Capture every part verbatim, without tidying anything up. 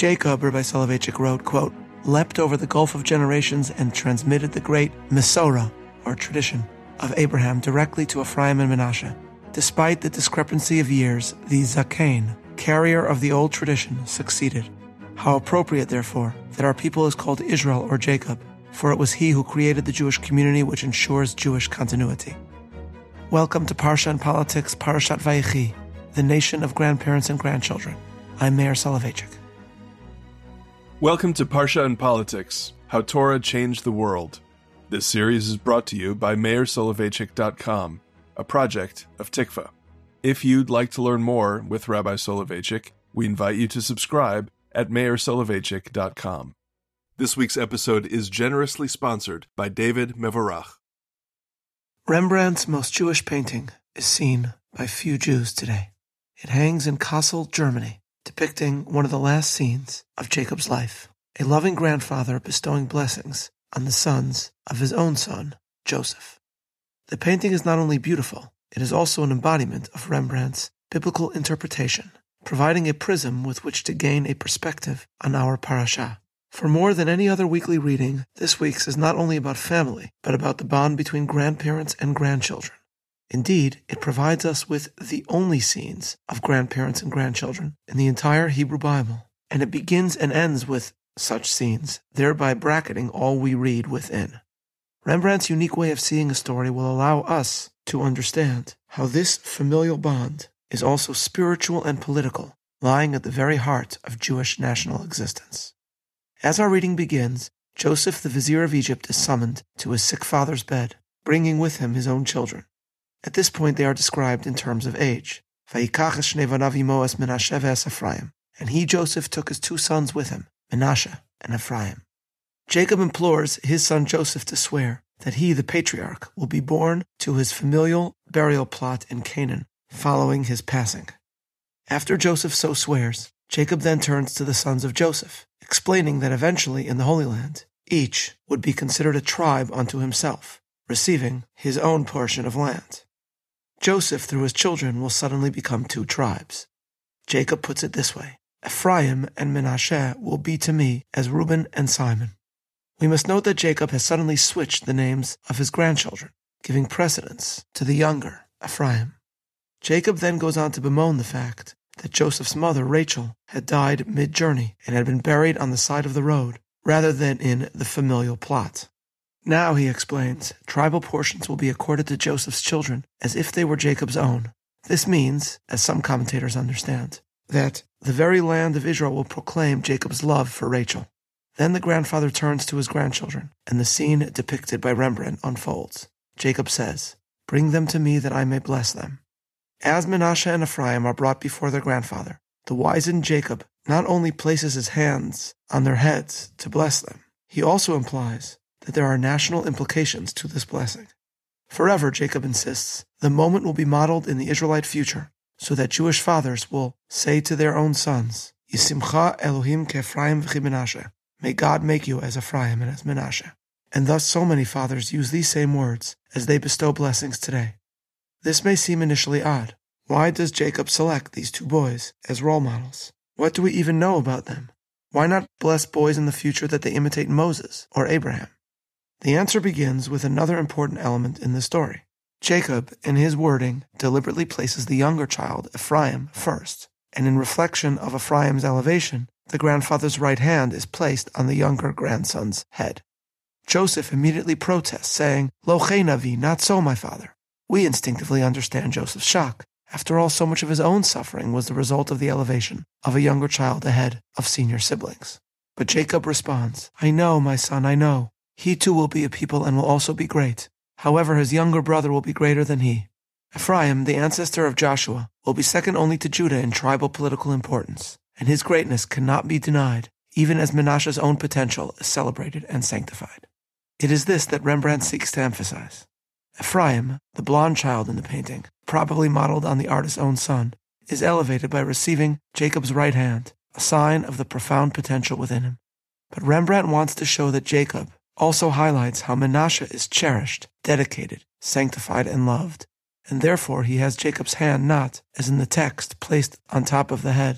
Jacob, Rabbi Soloveitchik wrote, quote, leapt over the gulf of generations and transmitted the great Mesorah, or tradition, of Abraham directly to Ephraim and Menashe. Despite the discrepancy of years, the Zakein, carrier of the old tradition, succeeded. How appropriate, therefore, that our people is called Israel or Jacob, for it was he who created the Jewish community which ensures Jewish continuity. Welcome to Parsha and Politics, Parashat Vayechi, the nation of grandparents and grandchildren. I'm Meir Soloveitchik. Welcome to Parsha and Politics, How Torah Changed the World. This series is brought to you by meir soloveitchik dot com, a project of Tikva. If you'd like to learn more with Rabbi Soloveitchik, we invite you to subscribe at meir soloveitchik dot com. This week's episode is generously sponsored by David Mevorach. Rembrandt's most Jewish painting is seen by few Jews today. It hangs in Kassel, Germany, depicting one of the last scenes of Jacob's life, a loving grandfather bestowing blessings on the sons of his own son, Joseph. The painting is not only beautiful, it is also an embodiment of Rembrandt's biblical interpretation, providing a prism with which to gain a perspective on our parasha. For more than any other weekly reading, this week's is not only about family, but about the bond between grandparents and grandchildren. Indeed, it provides us with the only scenes of grandparents and grandchildren in the entire Hebrew Bible, and it begins and ends with such scenes, thereby bracketing all we read within. Rembrandt's unique way of seeing a story will allow us to understand how this familial bond is also spiritual and political, lying at the very heart of Jewish national existence. As our reading begins, Joseph, the vizier of Egypt, is summoned to his sick father's bed, bringing with him his own children. At this point they are described in terms of age. Vayikach es shnei banav imo es Menashe ve'es Ephraim. And he, Joseph, took his two sons with him, Menashe and Ephraim. Jacob implores his son Joseph to swear that he, the patriarch, will be born to his familial burial plot in Canaan following his passing. After Joseph so swears, Jacob then turns to the sons of Joseph, explaining that eventually in the Holy Land, each would be considered a tribe unto himself, receiving his own portion of land. Joseph, through his children, will suddenly become two tribes. Jacob puts it this way: Ephraim and Menashe will be to me as Reuben and Simon. We must note that Jacob has suddenly switched the names of his grandchildren, giving precedence to the younger, Ephraim. Jacob then goes on to bemoan the fact that Joseph's mother, Rachel, had died mid-journey and had been buried on the side of the road, rather than in the familial plot. Now, he explains, tribal portions will be accorded to Joseph's children as if they were Jacob's own. This means, as some commentators understand, that the very land of Israel will proclaim Jacob's love for Rachel. Then the grandfather turns to his grandchildren, and the scene depicted by Rembrandt unfolds. Jacob says, "Bring them to me that I may bless them." As Menashe and Ephraim are brought before their grandfather, the wizened Jacob not only places his hands on their heads to bless them, he also implies that there are national implications to this blessing. Forever, Jacob insists, the moment will be modeled in the Israelite future, so that Jewish fathers will say to their own sons, Yisimcha Elohim ke'Ephraim v'chi Menashe, may God make you as Ephraim and as Menashe. And thus so many fathers use these same words as they bestow blessings today. This may seem initially odd. Why does Jacob select these two boys as role models? What do we even know about them? Why not bless boys in the future that they imitate Moses or Abraham? The answer begins with another important element in the story. Jacob, in his wording, deliberately places the younger child, Ephraim, first, and in reflection of Ephraim's elevation, the grandfather's right hand is placed on the younger grandson's head. Joseph immediately protests, saying, Lo chei navi, not so, my father. We instinctively understand Joseph's shock. After all, so much of his own suffering was the result of the elevation of a younger child ahead of senior siblings. But Jacob responds, I know, my son, I know. He too will be a people and will also be great. However, his younger brother will be greater than he. Ephraim, the ancestor of Joshua, will be second only to Judah in tribal political importance, and his greatness cannot be denied, even as Menashe's own potential is celebrated and sanctified. It is this that Rembrandt seeks to emphasize. Ephraim, the blond child in the painting, probably modeled on the artist's own son, is elevated by receiving Jacob's right hand, a sign of the profound potential within him. But Rembrandt wants to show that Jacob also highlights how Menashe is cherished, dedicated, sanctified, and loved, and therefore he has Jacob's hand not, as in the text, placed on top of the head,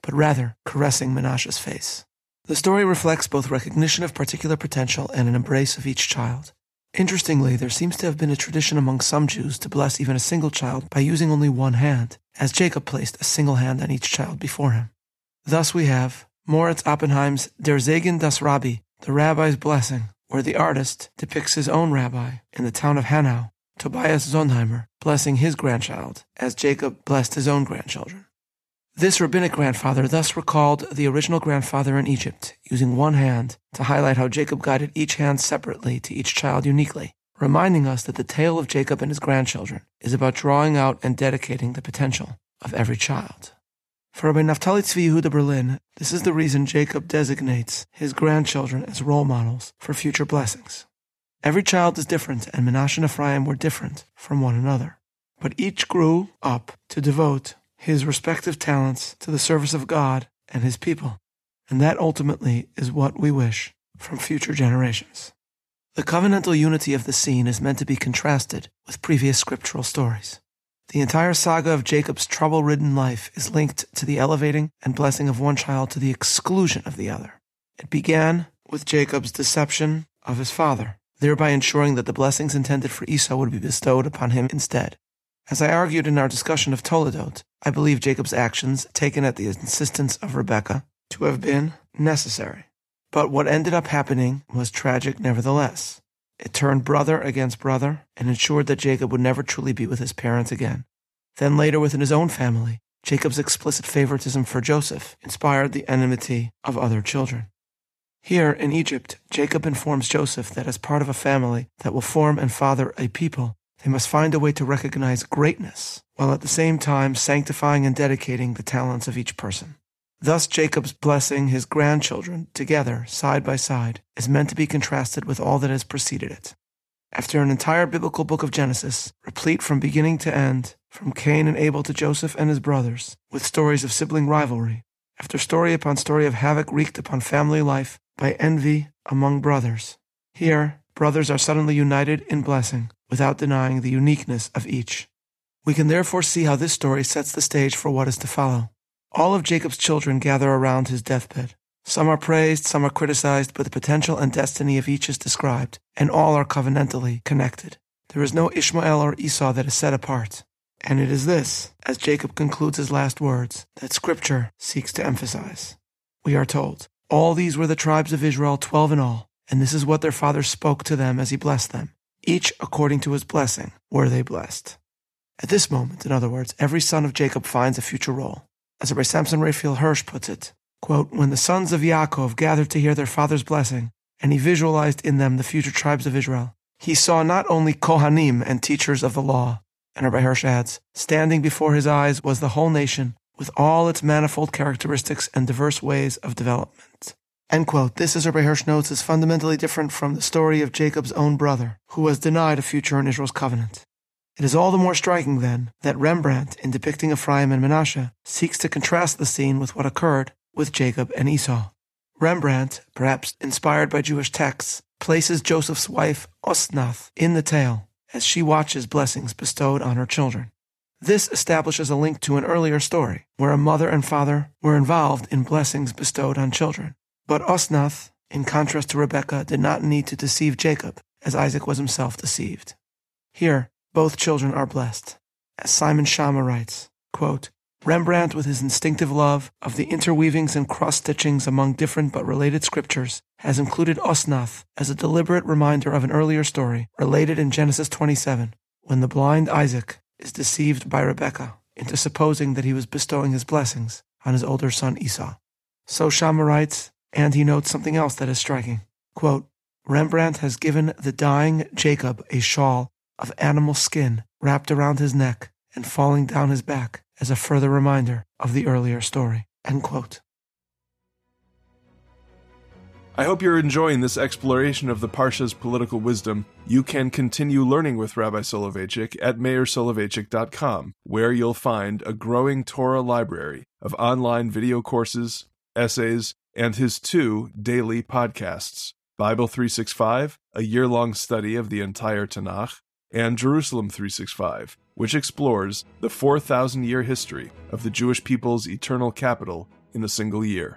but rather caressing Menashe's face. The story reflects both recognition of particular potential and an embrace of each child. Interestingly, there seems to have been a tradition among some Jews to bless even a single child by using only one hand, as Jacob placed a single hand on each child before him. Thus we have Moritz Oppenheim's Der Segen des Rabbi, the Rabbi's Blessing, where the artist depicts his own rabbi in the town of Hanau, Tobias Zonheimer, blessing his grandchild, as Jacob blessed his own grandchildren. This rabbinic grandfather thus recalled the original grandfather in Egypt, using one hand to highlight how Jacob guided each hand separately to each child uniquely, reminding us that the tale of Jacob and his grandchildren is about drawing out and dedicating the potential of every child. For Rabbi Naftali Tzvi Yehuda Berlin, this is the reason Jacob designates his grandchildren as role models for future blessings. Every child is different, and Menashe and Ephraim were different from one another. But each grew up to devote his respective talents to the service of God and his people, and that ultimately is what we wish from future generations. The covenantal unity of the scene is meant to be contrasted with previous scriptural stories. The entire saga of Jacob's trouble-ridden life is linked to the elevating and blessing of one child to the exclusion of the other. It began with Jacob's deception of his father, thereby ensuring that the blessings intended for Esau would be bestowed upon him instead. As I argued in our discussion of Toledot, I believe Jacob's actions, taken at the insistence of Rebekah, to have been necessary. But what ended up happening was tragic nevertheless. It turned brother against brother and ensured that Jacob would never truly be with his parents again. Then later within his own family, Jacob's explicit favoritism for Joseph inspired the enmity of other children. Here in Egypt, Jacob informs Joseph that as part of a family that will form and father a people, they must find a way to recognize greatness, while at the same time sanctifying and dedicating the talents of each person. Thus Jacob's blessing his grandchildren together, side by side, is meant to be contrasted with all that has preceded it. After an entire biblical book of Genesis, replete from beginning to end, from Cain and Abel to Joseph and his brothers, with stories of sibling rivalry, after story upon story of havoc wreaked upon family life by envy among brothers, here brothers are suddenly united in blessing, without denying the uniqueness of each. We can therefore see how this story sets the stage for what is to follow. All of Jacob's children gather around his deathbed. Some are praised, some are criticized, but the potential and destiny of each is described, and all are covenantally connected. There is no Ishmael or Esau that is set apart. And it is this, as Jacob concludes his last words, that Scripture seeks to emphasize. We are told, all these were the tribes of Israel, twelve in all, and this is what their father spoke to them as he blessed them. Each according to his blessing were they blessed. At this moment, in other words, every son of Jacob finds a future role. As Rabbi Samson Raphael Hirsch puts it, quote, when the sons of Yaakov gathered to hear their father's blessing, and he visualized in them the future tribes of Israel, he saw not only Kohanim and teachers of the law, and Rabbi Hirsch adds, standing before his eyes was the whole nation, with all its manifold characteristics and diverse ways of development. End quote. This, as Rabbi Hirsch notes, is fundamentally different from the story of Jacob's own brother, who was denied a future in Israel's covenant. It is all the more striking, then, that Rembrandt, in depicting Ephraim and Menashe, seeks to contrast the scene with what occurred with Jacob and Esau. Rembrandt, perhaps inspired by Jewish texts, places Joseph's wife Osnath in the tale as she watches blessings bestowed on her children. This establishes a link to an earlier story, where a mother and father were involved in blessings bestowed on children. But Osnath, in contrast to Rebekah, did not need to deceive Jacob, as Isaac was himself deceived. Here, both children are blessed. As Simon Schama writes, quote, Rembrandt, with his instinctive love of the interweavings and cross-stitchings among different but related scriptures, has included Osnath as a deliberate reminder of an earlier story related in Genesis twenty-seven, when the blind Isaac is deceived by Rebekah into supposing that he was bestowing his blessings on his older son Esau. So Schama writes, and he notes something else that is striking. Quote, Rembrandt has given the dying Jacob a shawl of animal skin wrapped around his neck and falling down his back as a further reminder of the earlier story. End quote. I hope you're enjoying this exploration of the Parsha's political wisdom. You can continue learning with Rabbi Soloveitchik at meir soloveitchik dot com, where you'll find a growing Torah library of online video courses, essays, and his two daily podcasts, Bible three sixty-five, a year-long study of the entire Tanakh, and Jerusalem three sixty-five, which explores the four thousand year history of the Jewish people's eternal capital, in a single year.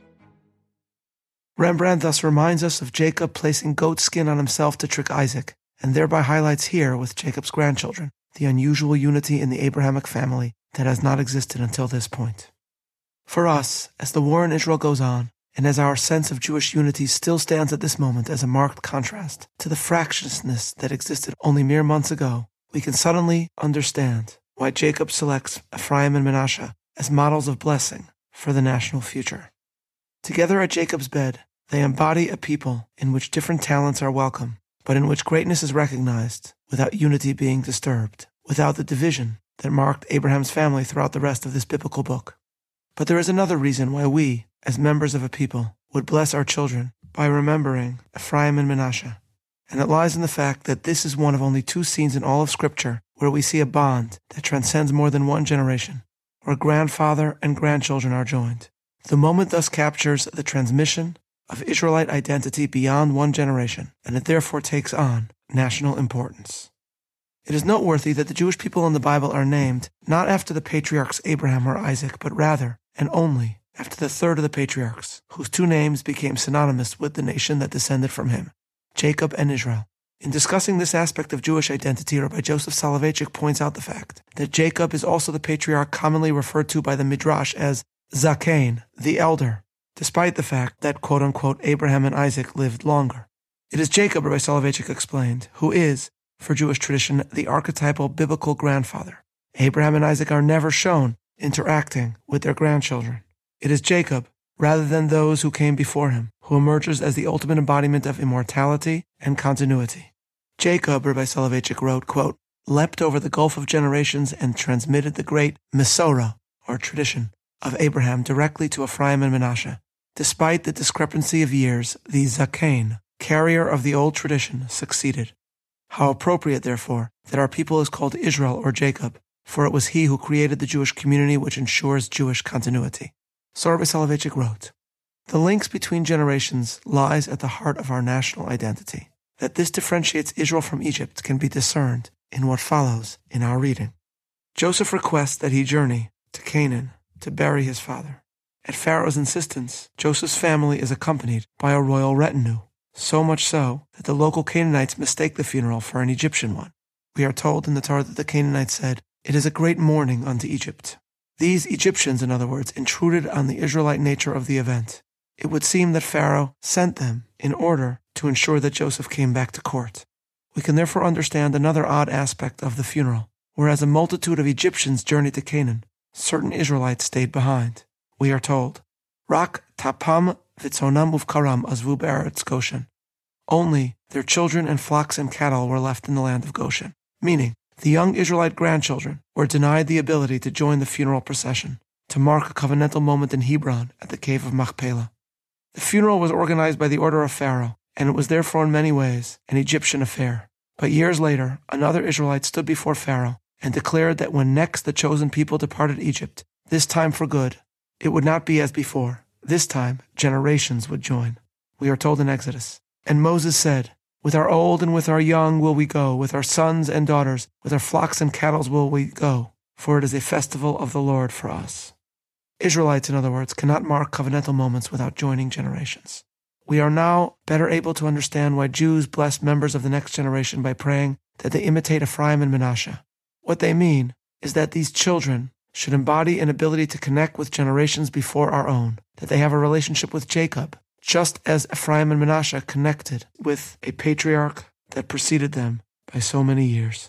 Rembrandt thus reminds us of Jacob placing goat skin on himself to trick Isaac, and thereby highlights here, with Jacob's grandchildren, the unusual unity in the Abrahamic family that has not existed until this point. For us, as the war in Israel goes on, and as our sense of Jewish unity still stands at this moment as a marked contrast to the fractiousness that existed only mere months ago, we can suddenly understand why Jacob selects Ephraim and Manasseh as models of blessing for the national future. Together at Jacob's bed, they embody a people in which different talents are welcome, but in which greatness is recognized without unity being disturbed, without the division that marked Abraham's family throughout the rest of this biblical book. But there is another reason why we, as members of a people, would bless our children by remembering Ephraim and Manasseh, and it lies in the fact that this is one of only two scenes in all of Scripture where we see a bond that transcends more than one generation, where grandfather and grandchildren are joined. The moment thus captures the transmission of Israelite identity beyond one generation, and it therefore takes on national importance. It is noteworthy that the Jewish people in the Bible are named not after the patriarchs Abraham or Isaac, but rather, and only, after the third of the patriarchs, whose two names became synonymous with the nation that descended from him, Jacob and Israel. In discussing this aspect of Jewish identity, Rabbi Joseph Soloveitchik points out the fact that Jacob is also the patriarch commonly referred to by the Midrash as Zakein, the elder, despite the fact that, quote-unquote, Abraham and Isaac lived longer. It is Jacob, Rabbi Soloveitchik explained, who is, for Jewish tradition, the archetypal biblical grandfather. Abraham and Isaac are never shown interacting with their grandchildren. It is Jacob, rather than those who came before him, who emerges as the ultimate embodiment of immortality and continuity. Jacob, Rabbi Soloveitchik wrote, quote, leapt over the gulf of generations and transmitted the great Mesorah, or tradition, of Abraham directly to Ephraim and Manasseh. Despite the discrepancy of years, the Zakein, carrier of the old tradition, succeeded. How appropriate, therefore, that our people is called Israel or Jacob, for it was he who created the Jewish community which ensures Jewish continuity. So Rabbi Soloveitchik wrote, the links between generations lies at the heart of our national identity. That this differentiates Israel from Egypt can be discerned in what follows in our reading. Joseph requests that he journey to Canaan to bury his father. At Pharaoh's insistence, Joseph's family is accompanied by a royal retinue, so much so that the local Canaanites mistake the funeral for an Egyptian one. We are told in the Torah that the Canaanites said, it is a great mourning unto Egypt. These Egyptians, in other words, intruded on the Israelite nature of the event. It would seem that Pharaoh sent them in order to ensure that Joseph came back to court. We can therefore understand another odd aspect of the funeral. Whereas a multitude of Egyptians journeyed to Canaan, certain Israelites stayed behind. We are told, Rak tapam vitzonam uvkaram azvu be'eretz Goshen. Only their children and flocks and cattle were left in the land of Goshen, meaning the young Israelite grandchildren were denied the ability to join the funeral procession, to mark a covenantal moment in Hebron at the cave of Machpelah. The funeral was organized by the order of Pharaoh, and it was therefore in many ways an Egyptian affair. But years later, another Israelite stood before Pharaoh and declared that when next the chosen people departed Egypt, this time for good, it would not be as before. This time, generations would join. We are told in Exodus, and Moses said, with our old and with our young will we go, with our sons and daughters, with our flocks and cattle will we go, for it is a festival of the Lord for us. Israelites, in other words, cannot mark covenantal moments without joining generations. We are now better able to understand why Jews bless members of the next generation by praying that they imitate Ephraim and Manasseh. What they mean is that these children should embody an ability to connect with generations before our own, that they have a relationship with Jacob, just as Ephraim and Manasseh connected with a patriarch that preceded them by so many years.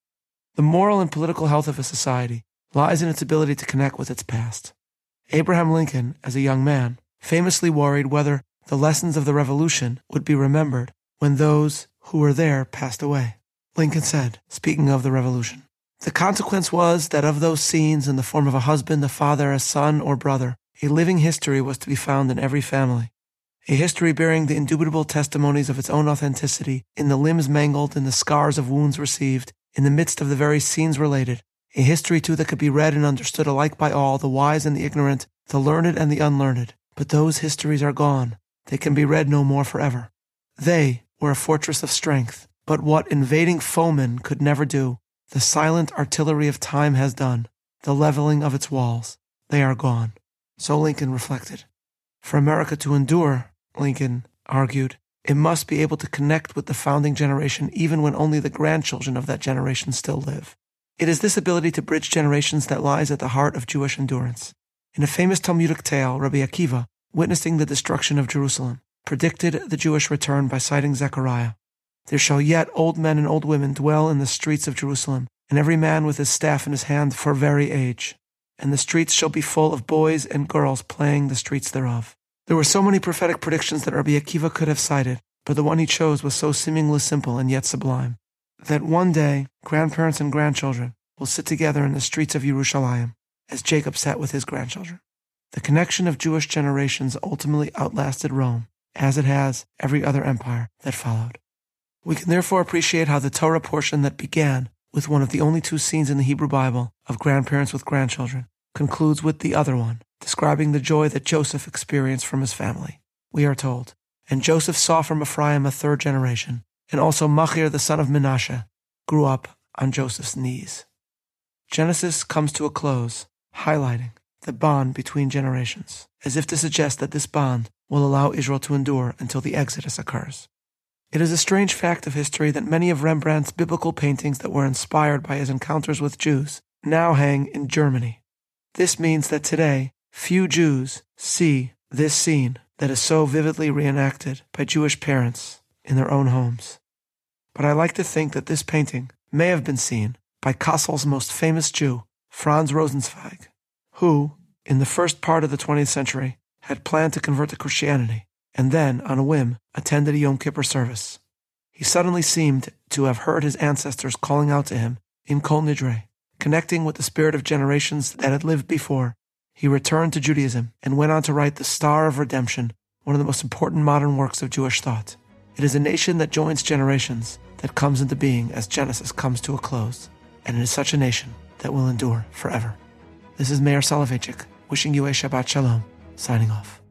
The moral and political health of a society lies in its ability to connect with its past. Abraham Lincoln, as a young man, famously worried whether the lessons of the Revolution would be remembered when those who were there passed away. Lincoln said, speaking of the Revolution, the consequence was that of those scenes in the form of a husband, a father, a son, or brother, a living history was to be found in every family. A history bearing the indubitable testimonies of its own authenticity, in the limbs mangled, in the scars of wounds received, in the midst of the very scenes related. A history, too, that could be read and understood alike by all, the wise and the ignorant, the learned and the unlearned. But those histories are gone. They can be read no more forever. They were a fortress of strength, but what invading foemen could never do, the silent artillery of time has done, the leveling of its walls. They are gone. So Lincoln reflected. For America to endure, Lincoln argued, it must be able to connect with the founding generation even when only the grandchildren of that generation still live. It is this ability to bridge generations that lies at the heart of Jewish endurance. In a famous Talmudic tale, Rabbi Akiva, witnessing the destruction of Jerusalem, predicted the Jewish return by citing Zechariah. There shall yet old men and old women dwell in the streets of Jerusalem, and every man with his staff in his hand for very age. And the streets shall be full of boys and girls playing the streets thereof. There were so many prophetic predictions that Rabbi Akiva could have cited, but the one he chose was so seemingly simple and yet sublime, that one day grandparents and grandchildren will sit together in the streets of Yerushalayim, as Jacob sat with his grandchildren. The connection of Jewish generations ultimately outlasted Rome, as it has every other empire that followed. We can therefore appreciate how the Torah portion that began with one of the only two scenes in the Hebrew Bible of grandparents with grandchildren concludes with the other one, describing the joy that Joseph experienced from his family. We are told, and Joseph saw from Ephraim a third generation, and also Machir the son of Menashe grew up on Joseph's knees. Genesis comes to a close, highlighting the bond between generations, as if to suggest that this bond will allow Israel to endure until the Exodus occurs. It is a strange fact of history that many of Rembrandt's biblical paintings that were inspired by his encounters with Jews now hang in Germany. This means that today, few Jews see this scene that is so vividly reenacted by Jewish parents in their own homes. But I like to think that this painting may have been seen by Kassel's most famous Jew, Franz Rosenzweig, who, in the first part of the twentieth century, had planned to convert to Christianity, and then, on a whim, attended a Yom Kippur service. He suddenly seemed to have heard his ancestors calling out to him in Kol Nidre. Connecting with the spirit of generations that had lived before, he returned to Judaism and went on to write The Star of Redemption, one of the most important modern works of Jewish thought. It is a nation that joins generations that comes into being as Genesis comes to a close, and it is such a nation that will endure forever. This is Meir Soloveichik, wishing you a Shabbat Shalom, signing off.